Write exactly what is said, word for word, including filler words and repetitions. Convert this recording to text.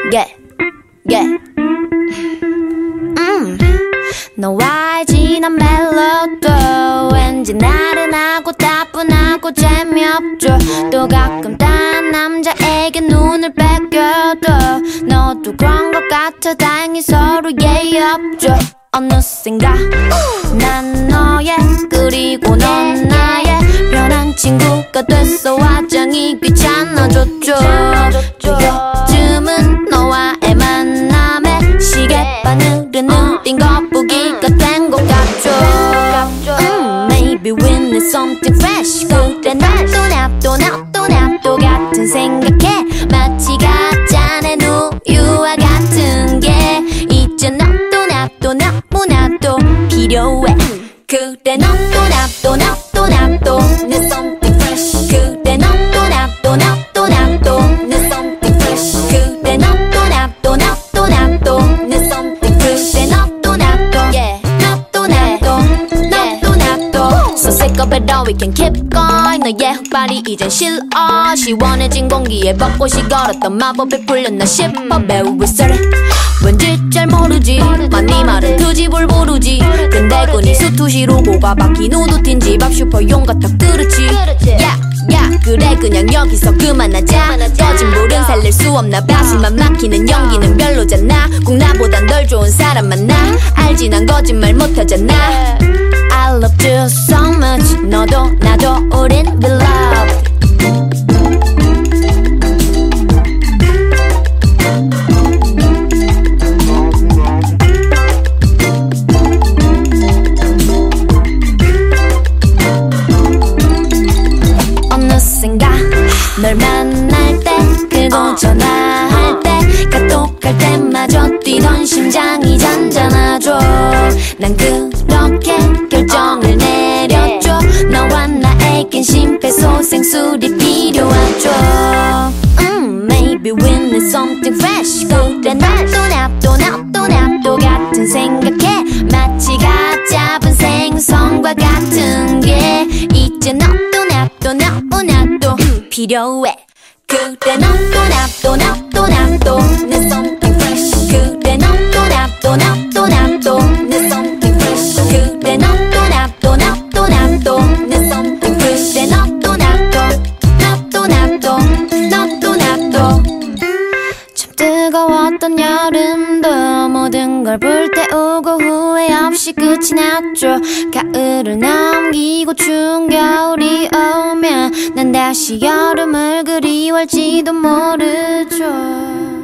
yeah, yeah. 음, 너와의 진한 멜로도 왠지 나른하고 따분하고 재미없죠. 또 가끔 딴 남자에게 눈을 뺏겨도 너도 그런 것 같아. 다행히 서로 예의 없죠. 어느샌가 난 너의 그리고 넌 나의 편한 친구가 됐어. 화장이 귀찮아졌죠. 요즘은 너와의 만남에 시계바늘은 느린 거북이가 된 것 같죠. 음, Maybe we need something fresh. 그래 나도 나도 나도 나도 같은 생각해. 마치 가짜는 우유와 같은 게 이제 너도 나도 나도 나도 필요해. 그래 너도 나도 나도 나도 need something fresh. 그래 너도 나도 나도 나도 need something fresh. 그래 너도 나도 나도 나도 need something fresh. 그래 너도 나도 yeah 나도 나도 나도 나도 So sick of it all we can keep going. 너의 흑발이 이젠 싫어. 시원해진 공기에 벚꽃이 걸었던 마법이 풀렸나 싶어. 매우 윗소리 왠지 잘 모르지. 많이 말은 그 집을 부르지. 근데 그니 수투시로 고가 박힌 우두틴 집 앞 슈퍼용 같아. 그렇지 야, 야 그래 그냥 여기서 그만하자. 꺼진 불은 살릴 수 없나 봐. 숨만 막히는 연기는 별로잖아. 꼭 나보단 덜 좋은 사람 만나. 알지 난 거짓말 못하잖아. I love you so much. 너도 나도 우린 beloved. 널 만날 때 그리고 전화할 때 카톡할 때마저 뛰던 심장이 잔잔하죠. 난 그렇게 결정을 내렸죠. 너와 나에겐 심폐소생술이 필요하죠. 음, Maybe we need something fresh. 그래 나도 나도 나도 나도 같은 생각해. 마치 갓 잡은 생선과 같은 게 이제 너도 나도 나도 나도 필요해. 그래 너도 나도 나도 나도 need something fresh. 그래 너도 나도 나도 나도 need something fresh. 그래 너도 나도 나도 나도 need something fresh. 그래 너도 나도 나도 나도 나도 나도 참 뜨거웠던 여름도 모든 걸 불태우고 후회 없이 끝이 났죠. 가을을 넘기고 추운 겨울이 오면 난 다시 여름을 그리워할지도 모르죠.